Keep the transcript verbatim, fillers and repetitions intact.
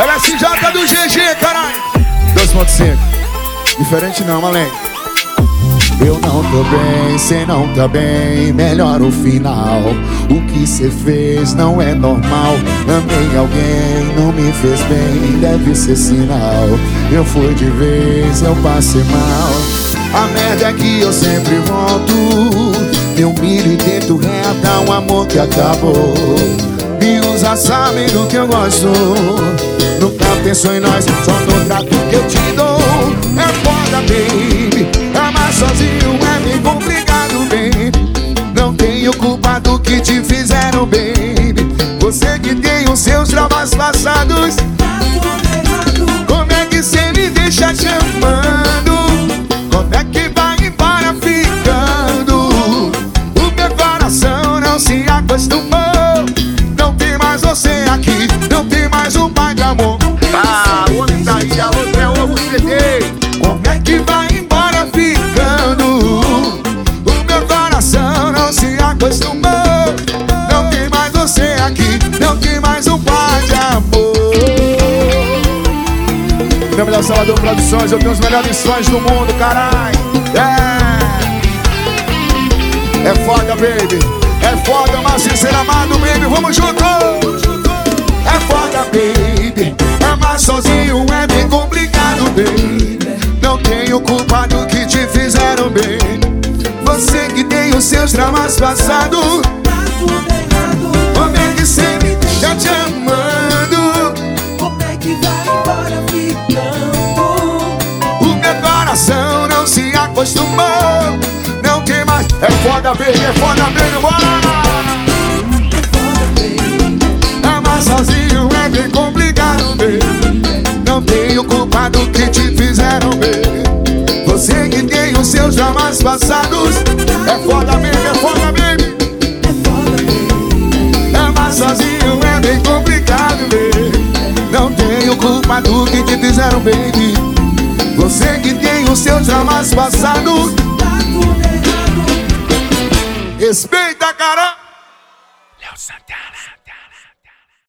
Ela se jota do G G, caralho. dois ponto cinco. Diferente não, além. Eu não tô bem, cê não tá bem. Melhor o final. O que cê fez não é normal. Amei alguém, não me fez bem. Deve ser sinal. Eu fui de vez, eu passei mal. A merda é que eu sempre volto. Me humilho e tento reatar um amor que acabou. E os sabem do que eu gosto. Nunca pensou em nós, só no trato que eu te dou. É foda, baby. Amar sozinho é bem complicado, baby. Não tenho culpa do que te fizeram, baby. Você que tem os seus traumas passados. Como é que cê me deixa te amando? Como é que vai embora ficando? O meu coração não se acostumou. Não tem mais você aqui, não tem mais um pai de amor. Ah, o homem tá aí, a outra é ovo C D. Como é que vai embora ficando? O meu coração não se acostumou. Não tem mais você aqui, não tem mais um pai de amor. Meu melhor Salvador Produções, eu tenho os melhores sons do mundo, caralho. É, é foda, baby. É foda, mas sem ser amado, baby. Vamos junto. É foda, baby. Amar sozinho é bem complicado, baby. Não tenho culpa do que te fizeram, baby. Você que tem os seus traumas passados. Como é que cê me deixa te amando? Como é que vai embora ficando? O meu coração não se acostumou. Não tem mais. É foda, baby, é foda, baby, bora! Amar sozinho é bem complicado, baby. Não tenho culpa do que te fizeram, baby. Você que tem os seus traumas passados. É foda, baby, é foda, baby. Amar sozinho é bem complicado, baby. Não tenho culpa do que te fizeram, baby. Você que tem os seus traumas passados. Respeita, cara. Léo Santana.